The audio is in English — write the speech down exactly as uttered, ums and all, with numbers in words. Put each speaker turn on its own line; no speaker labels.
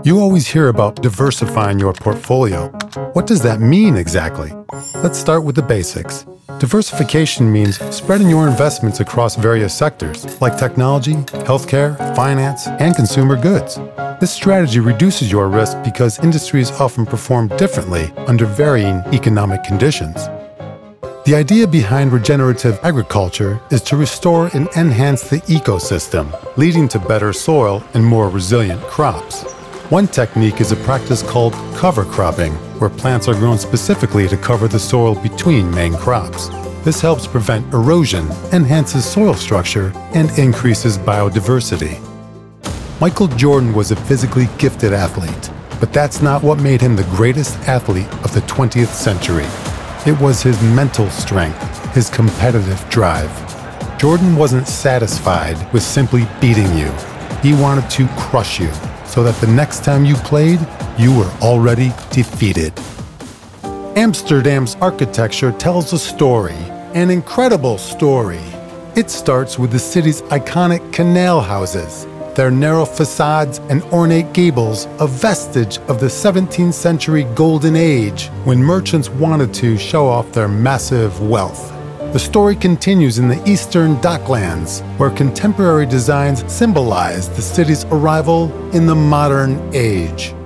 You always hear about diversifying your portfolio. What does that mean exactly? Let's start with the basics. Diversification means spreading your investments across various sectors, like technology, healthcare, finance, and consumer goods. This strategy reduces your risk because industries often perform differently under varying economic conditions. The idea behind regenerative agriculture is to restore and enhance the ecosystem, leading to better soil and more resilient crops. One technique is a practice called cover cropping, where plants are grown specifically to cover the soil between main crops. This helps prevent erosion, enhances soil structure, and increases biodiversity. Michael Jordan was a physically gifted athlete, but that's not what made him the greatest athlete of the twentieth century. It was his mental strength, his competitive drive. Jordan wasn't satisfied with simply beating you. He wanted to crush you, so that the next time you played, you were already defeated. Amsterdam's architecture tells a story, an incredible story. It starts with the city's iconic canal houses, their narrow facades and ornate gables, a vestige of the seventeenth century Golden Age, when merchants wanted to show off their massive wealth. The story continues in the Eastern Docklands, where contemporary designs symbolize the city's arrival in the modern age.